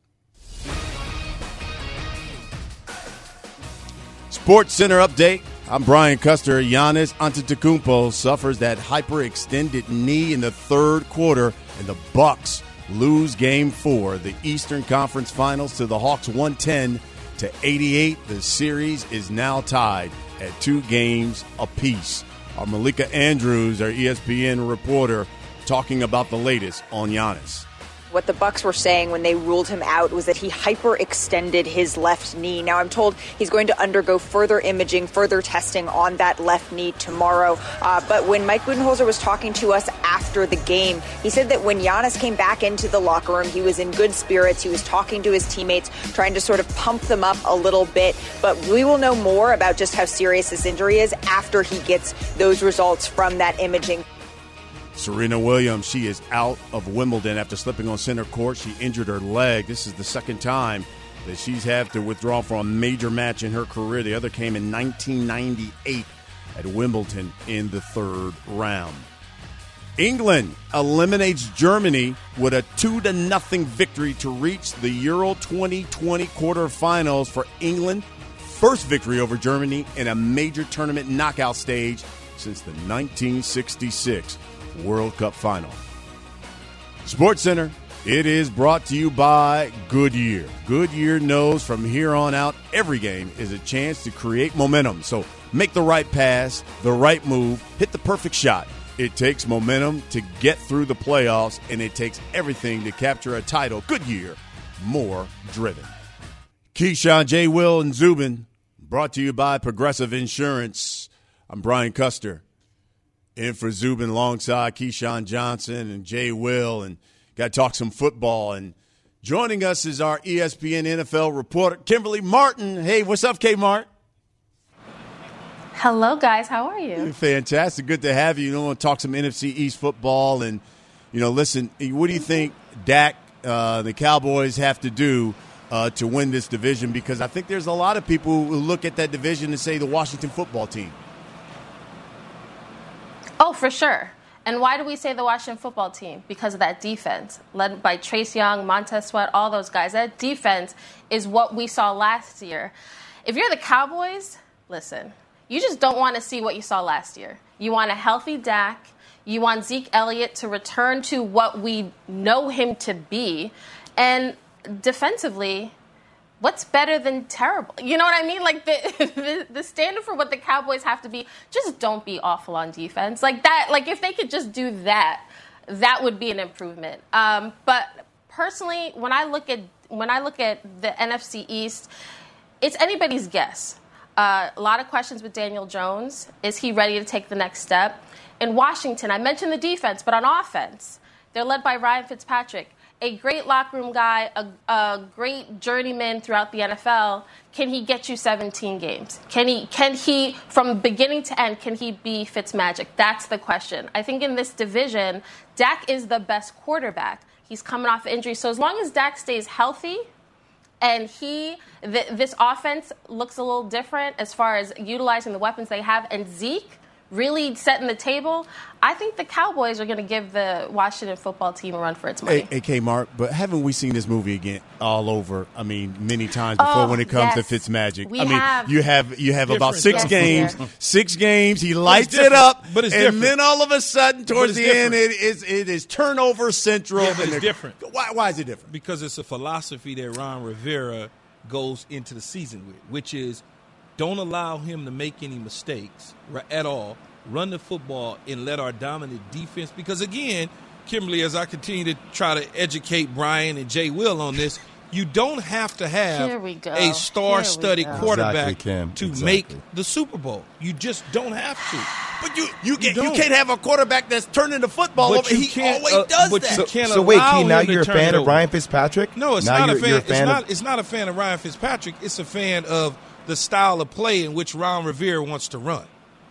Speaker 2: Sports Center update. I'm Brian Custer. Giannis Antetokounmpo suffers that hyperextended knee in the third quarter, and the Bucks lose Game Four, the Eastern Conference Finals, to the Hawks, one ten to eighty-eight. The series is now tied at two games apiece. Our Malika Andrews, our E S P N reporter, talking about the latest on Giannis.
Speaker 9: What the Bucks were saying when they ruled him out was that he hyperextended his left knee. Now, I'm told he's going to undergo further imaging, further testing on that left knee tomorrow. Uh, but when Mike Budenholzer was talking to us after the game, he said that when Giannis came back into the locker room, he was in good spirits. He was talking to his teammates, trying to sort of pump them up a little bit. But we will know more about just how serious this injury is after he gets those results from that imaging.
Speaker 2: Serena Williams, she is out of Wimbledon after slipping on center court. She injured her leg. This is the second time that she's had to withdraw from a major match in her career. The other came in nineteen ninety-eight at Wimbledon in the third round. England eliminates Germany with a two to nothing victory to reach the Euro twenty twenty quarterfinals for England. First victory over Germany in a major tournament knockout stage since the nineteen sixty-six World Cup final. SportsCenter, it is brought to you by Goodyear. Goodyear knows from here on out every game is a chance to create momentum. So make the right pass, the right move, hit the perfect shot. It takes momentum to get through the playoffs, and it takes everything to capture a title. Goodyear, more driven. Keyshawn, J. Will, and Zubin, brought to you by Progressive Insurance. I'm Brian Custer. In for Zubin alongside Keyshawn Johnson and Jay Will, and got to talk some football. And joining us is our E S P N N F L reporter, Kimberly Martin. Hey, what's up, K-Mart?
Speaker 10: Hello, guys. How are you?
Speaker 2: Fantastic. Good to have you. You want to talk some N F C East football. And, you know, listen, what do you think Dak, uh, the Cowboys, have to do uh, to win this division? Because I think there's a lot of people who look at that division and say the Washington football team.
Speaker 10: Oh, for sure. And why do we say the Washington football team? Because of that defense, led by Trace Young, Montez Sweat, all those guys. That defense is what we saw last year. If you're the Cowboys, listen, you just don't want to see what you saw last year. You want a healthy Dak. You want Zeke Elliott to return to what we know him to be. And defensively, what's better than terrible? You know what I mean? Like, the, the the standard for what the Cowboys have to be, just don't be awful on defense. Like that, like if they could just do that, that would be an improvement. Um, but personally, when I look at when I look at the N F C East, it's anybody's guess. Uh, a lot of questions with Daniel Jones. Is he ready to take the next step? In Washington, I mentioned the defense, but on offense, they're led by Ryan Fitzpatrick. A great locker room guy, a, a great journeyman throughout the N F L. Can he get you seventeen games? Can he, can he, from beginning to end, can he be Fitzmagic? That's the question. I think in this division, Dak is the best quarterback. He's coming off injury. So as long as Dak stays healthy and he, th- this offense looks a little different as far as utilizing the weapons they have, and Zeke really setting the table, I think the Cowboys are going to give the Washington football team a run for its money.
Speaker 2: Hey, hey K-Mark, but haven't we seen this movie again all over? I mean, many times before
Speaker 10: oh,
Speaker 2: when it comes
Speaker 10: yes.
Speaker 2: to Fitzmagic.
Speaker 10: We
Speaker 2: I mean,
Speaker 10: have
Speaker 2: you have you have about six
Speaker 10: yes,
Speaker 2: games,
Speaker 10: yeah.
Speaker 2: six games. He lights it up,
Speaker 4: but it's
Speaker 2: and
Speaker 4: different.
Speaker 2: then all of a sudden, towards the
Speaker 4: different.
Speaker 2: end, it is it is turnover central.
Speaker 4: Yeah, but
Speaker 2: and
Speaker 4: it's different.
Speaker 2: Why, why is it different?
Speaker 4: Because it's a philosophy that Ron Rivera goes into the season with, which is don't allow him to make any mistakes at all. Run the football and let our dominant defense, because again, Kimberly, as I continue to try to educate Brian and Jay Will on this, you don't have to have
Speaker 10: Here we go.
Speaker 4: a star-studded
Speaker 10: Here we go.
Speaker 4: quarterback
Speaker 3: Exactly, Kim.
Speaker 4: to
Speaker 3: Exactly.
Speaker 4: make the Super Bowl. You just don't have to.
Speaker 2: But you you, get, you
Speaker 4: don't.
Speaker 2: can't have a quarterback that's turning the football
Speaker 4: But
Speaker 2: over.
Speaker 4: you
Speaker 2: He
Speaker 4: can't,
Speaker 2: always
Speaker 4: uh,
Speaker 2: does
Speaker 4: but
Speaker 2: that.
Speaker 4: you
Speaker 3: So,
Speaker 4: can't
Speaker 3: so wait,
Speaker 4: allow
Speaker 3: Key, now
Speaker 4: him to
Speaker 3: you're a
Speaker 4: turn
Speaker 3: fan
Speaker 4: it
Speaker 3: of
Speaker 4: over.
Speaker 3: Ryan Fitzpatrick?
Speaker 4: No, it's
Speaker 3: now
Speaker 4: not
Speaker 3: you're,
Speaker 4: a fan.
Speaker 3: You're a
Speaker 4: It's
Speaker 3: fan
Speaker 4: not.
Speaker 3: of,
Speaker 4: It's not a fan of Ryan Fitzpatrick. It's a fan of the style of play in which Ron Rivera wants to run.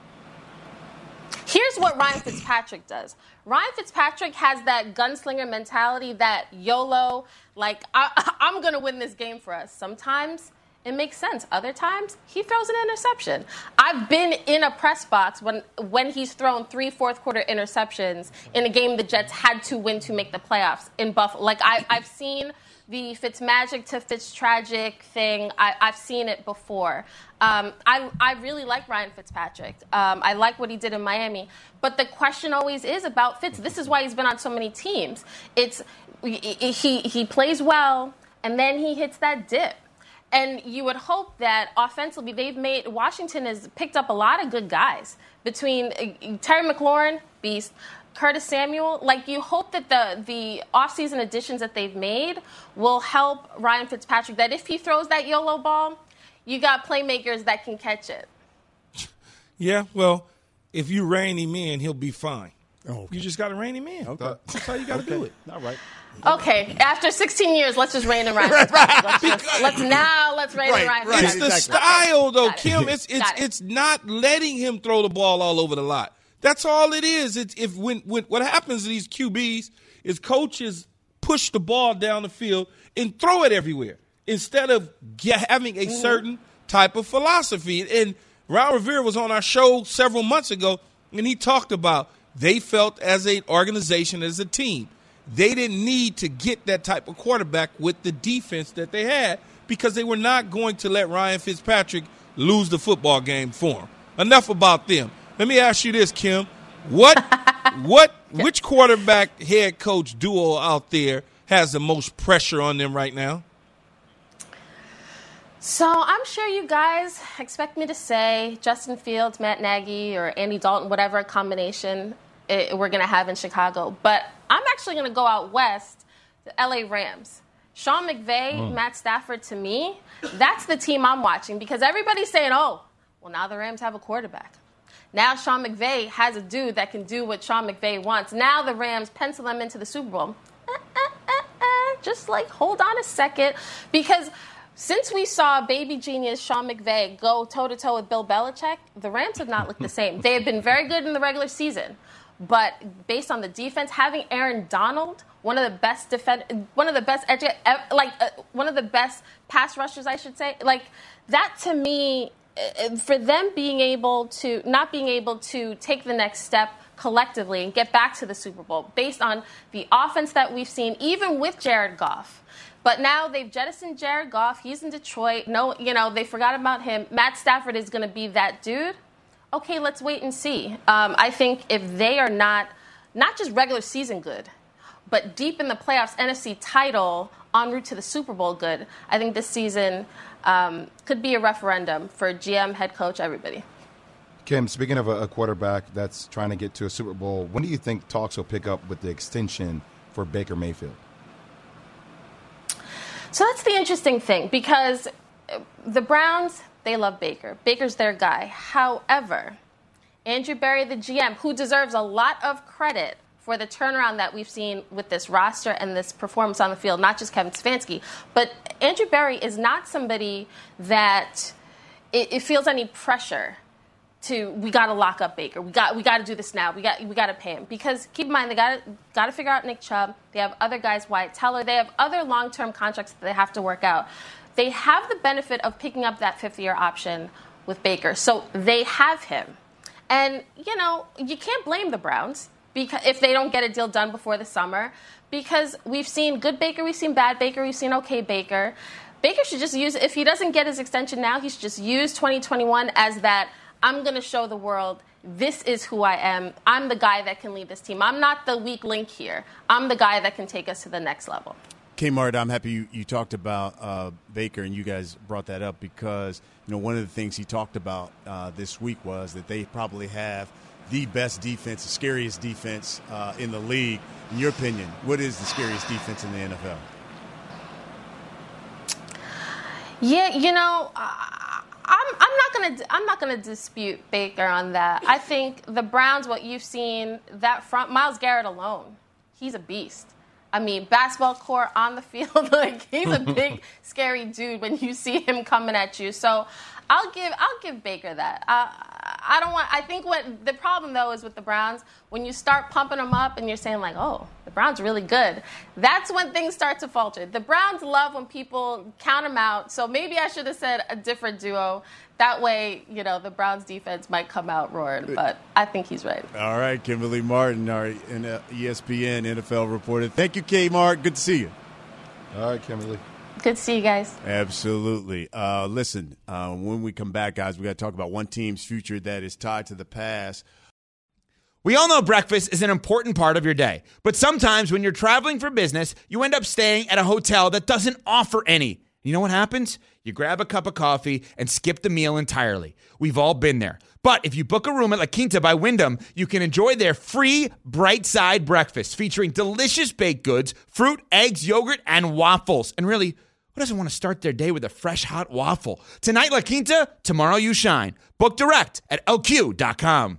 Speaker 10: Here's what Ryan Fitzpatrick does. Ryan Fitzpatrick has that gunslinger mentality, that YOLO, like, I, I'm going to win this game for us. Sometimes it makes sense. Other times, he throws an interception. I've been in a press box when when he's thrown three fourth-quarter interceptions in a game the Jets had to win to make the playoffs in Buffalo. Like, I, I've seen the Fitzmagic to Fitztragic thing. I, I've seen it before. Um, I, I really like Ryan Fitzpatrick. Um, I like what he did in Miami. But the question always is about Fitz. This is why he's been on so many teams. It's he he plays well, and then he hits that dip. And you would hope that offensively, they've made Washington has picked up a lot of good guys between uh, Terry McLaurin, beast, Curtis Samuel, like you hope that the the offseason additions that they've made will help Ryan Fitzpatrick, that if he throws that YOLO ball, you got playmakers that can catch it.
Speaker 4: Yeah, well, if you rein him in, he'll be fine.
Speaker 2: Oh, okay.
Speaker 4: You just got to rein him in.
Speaker 2: Okay.
Speaker 4: That's how you got to
Speaker 2: okay.
Speaker 4: do it.
Speaker 2: All right.
Speaker 10: Okay, after sixteen years, let's just rein in Ryan Fitzpatrick. Let's, just, let's now let's rein
Speaker 2: Right,
Speaker 10: in Ryan
Speaker 2: right.
Speaker 4: It's
Speaker 10: Fitzpatrick.
Speaker 4: the
Speaker 2: Exactly.
Speaker 4: style, though,
Speaker 10: Got it.
Speaker 4: Kim. It's it's
Speaker 10: Got it.
Speaker 4: it's not letting him throw the ball all over the lot. That's all it is. It's if when, when what happens to these Q Bs is coaches push the ball down the field and throw it everywhere instead of get, having a certain type of philosophy. And Ron Rivera was on our show several months ago, and he talked about they felt as an organization, as a team, they didn't need to get that type of quarterback with the defense that they had because they were not going to let Ryan Fitzpatrick lose the football game for them. Enough about them. Let me ask you this, Kim. What, what, which quarterback head coach duo out there has the most pressure on them right now?
Speaker 10: So I'm sure you guys expect me to say Justin Fields, Matt Nagy, or Andy Dalton, whatever combination it, we're going to have in Chicago. But I'm actually going to go out west, the L A Rams. Sean McVay, mm. Matt Stafford, to me, that's the team I'm watching because everybody's saying, oh, well, now the Rams have a quarterback. Now Sean McVay has a dude that can do what Sean McVay wants. Now the Rams pencil them into the Super Bowl. Uh, uh, uh, uh, just like, hold on a second. Because since we saw baby genius Sean McVay go toe-to-toe with Bill Belichick, the Rams have not looked the same. They have been very good in the regular season. But based on the defense, having Aaron Donald, one of the best defend, one of the best edge, like uh, one of the best pass rushers, I should say, like that to me, uh, for them being able to not being able to take the next step collectively and get back to the Super Bowl based on the offense that we've seen, even with Jared Goff. But now they've jettisoned Jared Goff. He's in Detroit. No, you know, they forgot about him. Matt Stafford is going to be that dude. Okay, let's wait and see. Um, I think if they are not, not just regular season good, but deep in the playoffs, N F C title, en route to the Super Bowl good, I think this season um, could be a referendum for G M, head coach, everybody.
Speaker 3: Kim, speaking of a, a quarterback that's trying to get to a Super Bowl, when do you think talks will pick up with the extension for Baker Mayfield?
Speaker 10: So that's the interesting thing because the Browns, they love Baker. Baker's their guy. However, Andrew Berry, the G M, who deserves a lot of credit for the turnaround that we've seen with this roster and this performance on the field, not just Kevin Stefanski, but Andrew Berry is not somebody that it, it feels any pressure to, we got to lock up Baker. We got we got to do this now. We got we got to pay him. Because keep in mind, they got to got to figure out Nick Chubb. They have other guys, Wyatt Teller. They have other long-term contracts that they have to work out. They have the benefit of picking up that fifth-year option with Baker. So they have him. And, you know, you can't blame the Browns because if they don't get a deal done before the summer because we've seen good Baker, we've seen bad Baker, we've seen okay Baker. Baker should just use, if he doesn't get his extension now, he should just use twenty twenty-one as that, I'm going to show the world this is who I am. I'm the guy that can lead this team. I'm not the weak link here. I'm the guy that can take us to the next level.
Speaker 2: Kmart, I'm happy you, you talked about uh, Baker, and you guys brought that up because, you know, one of the things he talked about uh, this week was that they probably have the best defense, the scariest defense uh, in the league. In your opinion, what is the scariest defense in the N F L?
Speaker 10: Yeah, you know, uh, I'm, I'm not going to I'm not going to dispute Baker on that. I think the Browns, what you've seen, that front, Myles Garrett alone, he's a beast. I mean, basketball court on the field, like he's a big, scary dude when you see him coming at you. So I'll give I'll give Baker that. Uh, I don't want. I think what the problem though is with the Browns when you start pumping them up and you're saying like, oh, the Browns are really good. That's when things start to falter. The Browns love when people count them out. So maybe I should have said a different duo. That way, you know, the Browns defense might come out roaring, but I think he's right.
Speaker 2: All right, Kimberly Martin, our E S P N N F L reporter. Thank you, Kmart. Good to see you.
Speaker 3: All right, Kimberly.
Speaker 10: Good to see you guys.
Speaker 2: Absolutely. Uh, listen, uh, when we come back, guys, we got to talk about one team's future that is tied to the past.
Speaker 11: We all know breakfast is an important part of your day, but sometimes when you're traveling for business, you end up staying at a hotel that doesn't offer any. You know what happens? You grab a cup of coffee and skip the meal entirely. We've all been there. But if you book a room at La Quinta by Wyndham, you can enjoy their free Bright Side breakfast featuring delicious baked goods, fruit, eggs, yogurt, and waffles. And really, who doesn't want to start their day with a fresh, hot waffle? Tonight, La Quinta, tomorrow you shine. Book direct at L Q dot com.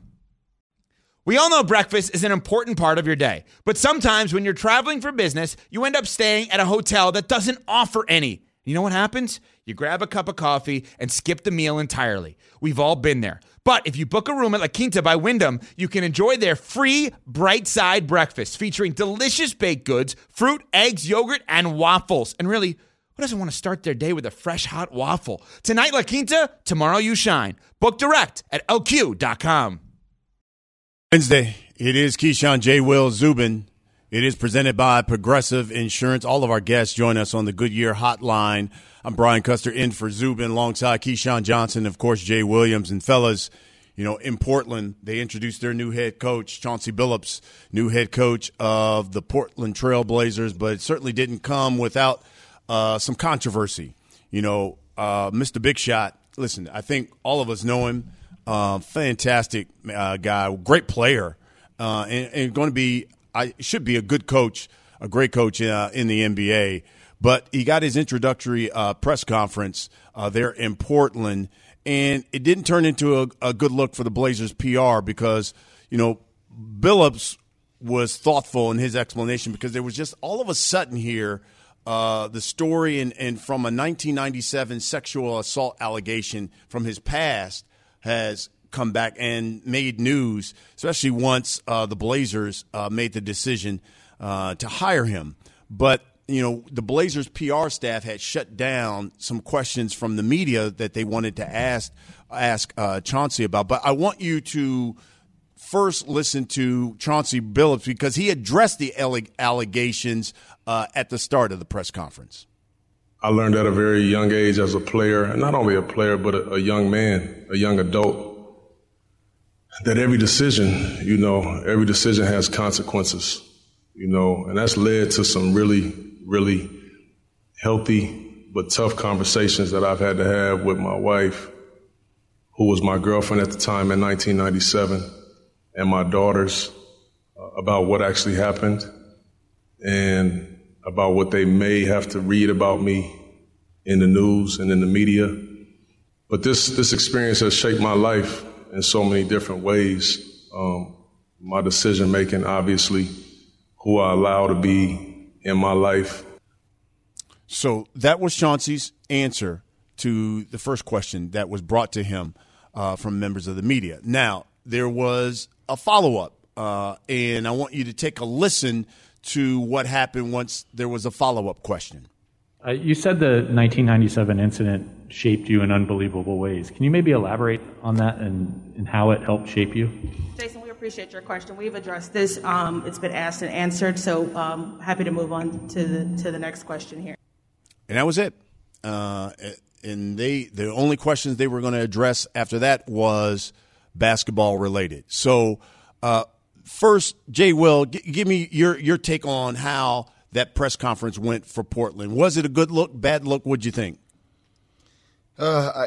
Speaker 11: We all know breakfast is an important part of your day, but sometimes when you're traveling for business, you end up staying at a hotel that doesn't offer any. You know what happens? You grab a cup of coffee and skip the meal entirely. We've all been there. But if you book a room at La Quinta by Wyndham, you can enjoy their free Bright Side breakfast featuring delicious baked goods, fruit, eggs, yogurt, and waffles. And really, who doesn't want to start their day with a fresh, hot waffle? Tonight, La Quinta, tomorrow you shine. Book direct at L Q dot com.
Speaker 2: Wednesday, it is Keyshawn J. Will Zubin. It is presented by Progressive Insurance. All of our guests join us on the Goodyear Hotline. I'm Brian Custer in for Zubin alongside Keyshawn Johnson, of course, Jay Williams. And fellas, you know, in Portland, they introduced their new head coach, Chauncey Billups, new head coach of the Portland Trail Blazers, but it certainly didn't come without uh, some controversy. You know, uh, Mister Big Shot, listen, I think all of us know him. Uh, fantastic uh, guy, great player, uh, and, and going to be, I should be a good coach, a great coach uh, in the N B A. But he got his introductory uh, press conference uh, there in Portland, and it didn't turn into a, a good look for the Blazers P R because, you know, Billups was thoughtful in his explanation because there was just all of a sudden here uh, the story and, and from a nineteen ninety-seven sexual assault allegation from his past has come back and made news, especially once uh, the Blazers uh, made the decision uh, to hire him. But, you know, the Blazers P R staff had shut down some questions from the media that they wanted to ask ask uh, Chauncey about. But I want you to first listen to Chauncey Billups because he addressed the alleg- allegations uh, at the start of the press conference.
Speaker 12: I learned at a very young age as a player, and not only a player, but a, a young man, a young adult, that every decision, you know, every decision has consequences, you know, and that's led to some really, really healthy but tough conversations that I've had to have with my wife, who was my girlfriend at the time in nineteen ninety-seven, and my daughters uh, about what actually happened and about what they may have to read about me in the news and in the media. But this this experience has shaped my life in so many different ways. Um, my decision-making, obviously, who I allow to be in my life.
Speaker 2: So that was Chauncey's answer to the first question that was brought to him uh, from members of the media. Now, there was a follow-up, uh, and I want you to take a listen to what happened once there was a follow-up question.
Speaker 13: Uh, you said the nineteen ninety-seven incident shaped you in unbelievable ways. Can you maybe elaborate on that and, and how it helped shape you?
Speaker 14: Jason, we appreciate your question. We've addressed this. Um, it's been asked and answered, so um, happy to move on to the to the next question here.
Speaker 2: And that was it. Uh, and they the only questions they were going to address after that was basketball related. So uh, first, Jay Will, g- give me your your take on how that press conference went for Portland. Was it a good look, bad look? What'd you think?
Speaker 3: Uh, I,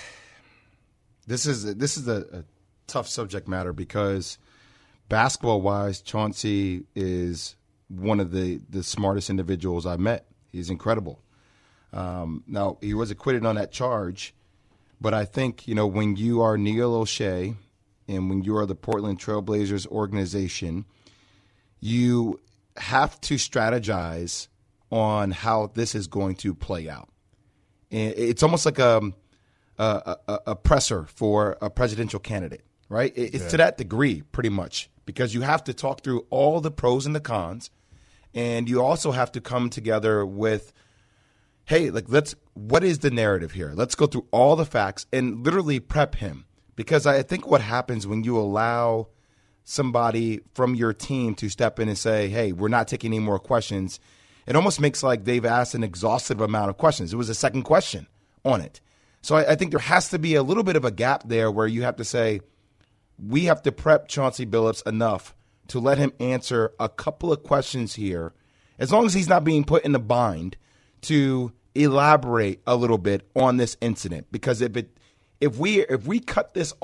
Speaker 3: this is this is a, a tough subject matter because basketball-wise, Chauncey is one of the, the smartest individuals I've met. He's incredible. Um, now, he was acquitted on that charge, but I think, you know, when you are Neil O'Shea and when you are the Portland Trail Blazers organization, you have to strategize on how this is going to play out. And it's almost like a, a, a, a presser for a presidential candidate, right? It's yeah. to that degree, pretty much, because you have to talk through all the pros and the cons, and you also have to come together with, hey, like let's what is the narrative here? Let's go through all the facts and literally prep him, because I think what happens when you allow somebody from your team to step in and say, hey, we're not taking any more questions, it almost makes like they've asked an exhaustive amount of questions. It was a second question on it. So I, I think there has to be a little bit of a gap there where you have to say, we have to prep Chauncey Billups enough to let him answer a couple of questions here, as long as he's not being put in a bind, to elaborate a little bit on this incident. Because if it if we if we cut this off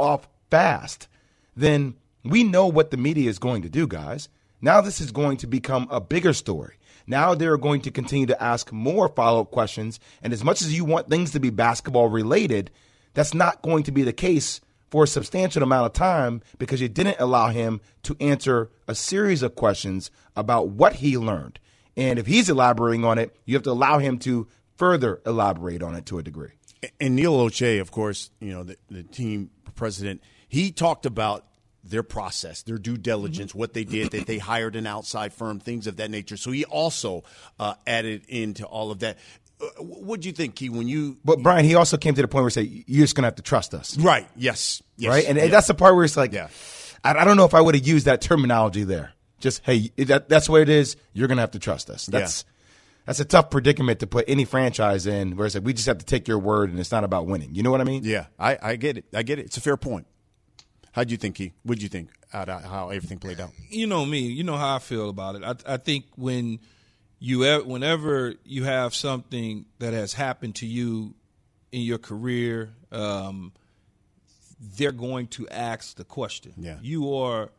Speaker 3: fast, then we know what the media is going to do, guys. Now this is going to become a bigger story. Now they're going to continue to ask more follow-up questions. And as much as you want things to be basketball related, that's not going to be the case for a substantial amount of time because you didn't allow him to answer a series of questions about what he learned. And if he's elaborating on it, you have to allow him to further elaborate on it to a degree.
Speaker 2: And Neil Olshey, of course, you know, the, the team president, he talked about their process, their due diligence, what they did, that they hired an outside firm, things of that nature. So he also uh, added into all of that. Uh, what do you think, Key, when you –
Speaker 3: But, Brian, he also came to the point where he said, you're just going to have to trust us.
Speaker 2: Right, yes. yes.
Speaker 3: Right? And
Speaker 2: yeah.
Speaker 3: that's the part where it's like,
Speaker 2: yeah.
Speaker 3: I, I don't know if I would have used that terminology there. Just, hey, that, that's what it is. You're going to have to trust us. That's yeah. that's a tough predicament to put any franchise in where it's like, we just have to take your word and it's not about winning. You know what I mean?
Speaker 2: Yeah, I, I get it. I get it. It's a fair point. How do you think, Key? What do you think how, how everything played out?
Speaker 4: You know me. You know how I feel about it. I, I think when you whenever you have something that has happened to you in your career, um, they're going to ask the question.
Speaker 2: Yeah.
Speaker 4: You are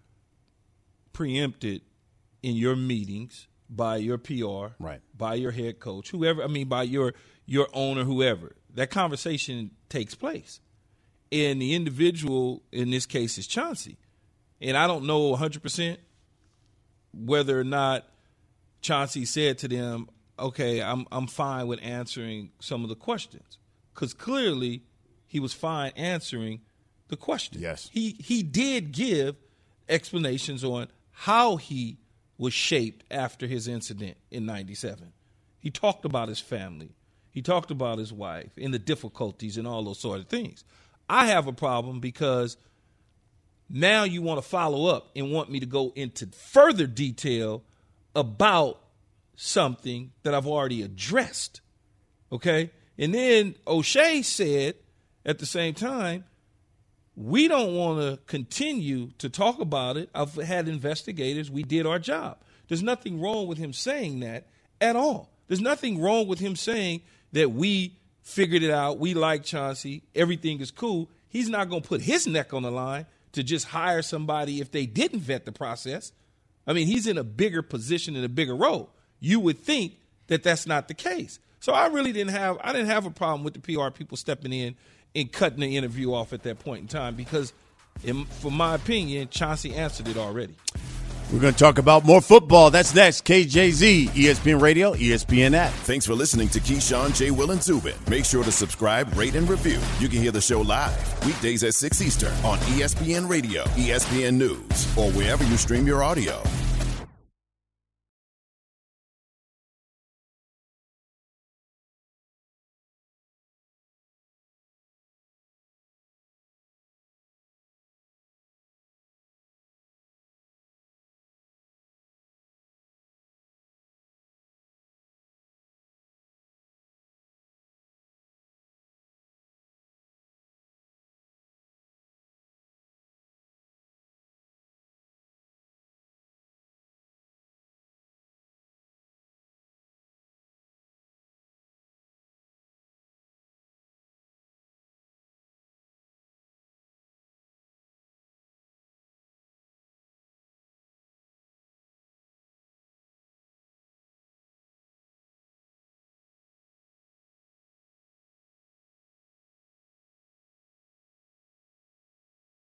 Speaker 4: preempted in your meetings by your P R,
Speaker 2: right,
Speaker 4: by your head coach, whoever. I mean, by your your owner, whoever. That conversation takes place. And the individual in this case is Chauncey. And I don't know one hundred percent whether or not Chauncey said to them, okay, I'm I'm fine with answering some of the questions. Because clearly he was fine answering the question.
Speaker 2: Yes.
Speaker 4: He, he did give explanations on how he was shaped after his incident in ninety-seven. He talked about his family. He talked about his wife and the difficulties and all those sort of things. I have a problem because now you want to follow up and want me to go into further detail about something that I've already addressed, okay? And then Olshey said at the same time, we don't want to continue to talk about it. I've had investigators. We did our job. There's nothing wrong with him saying that at all. There's nothing wrong with him saying that we figured it out. We like Chauncey. Everything is cool. He's not going to put his neck on the line to just hire somebody if they didn't vet the process. I mean, he's in a bigger position and a bigger role. You would think that that's not the case. So I really didn't have I didn't have a problem with the P R people stepping in and cutting the interview off at that point in time because, in, for my opinion, Chauncey answered it already.
Speaker 2: We're going to talk about more football. That's next. K J Z, E S P N Radio, E S P N app.
Speaker 1: Thanks for listening to Keyshawn, J. Will, and Zubin. Make sure to subscribe, rate, and review. You can hear the show live weekdays at six Eastern on E S P N Radio, E S P N News, or wherever you stream your audio.